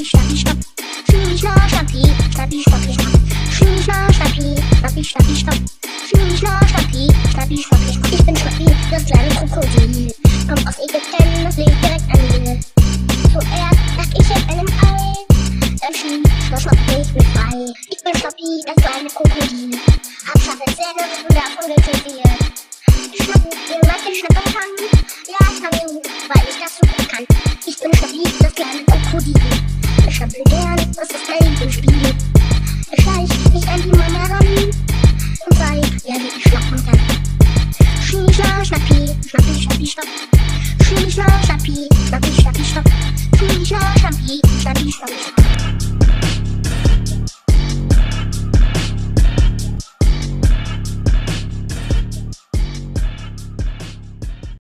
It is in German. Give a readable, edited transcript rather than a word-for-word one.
Schnappi, Schnappi, Schnapp. Schnieschna, Schnappi, Schnappi, Schnappi, Schnapp. Schnieschna, Schnappi, Schnappi, Schnappi, Schnapp. Schnieschna, Schnappi, Schnappi, Schnappi, Schnapp. Ich bin Schnappi, das kleine Krokodil. Komm aus Ägypten, das lebt direkt an mir. Zuerst lag ich in einem Ei, dann schnapp ich mich frei. Ich bin Schnappi, das kleine Krokodil. Hab scharfe Zähne und davon getötet. Ich schnapp mir, was ich schnappen kann. Ja, ich kann mir, weil ich das so gut kann. Ich bin Schnappi, das kleine Krokodil. Ich schnappe gern, das ist mein Lieblingsspiel. Ich schleich mich an die Mama ran und zeig, ja, wie ich schnappen kann. Schnieschna, Schnappi, Schnappi, Schnappi, Schnapp. Schnieschna, Schnappi, Schnappi, Schnappi, Schnapp. Schnieschna, Schnappi, Schnappi, Schnappi, Schnapp.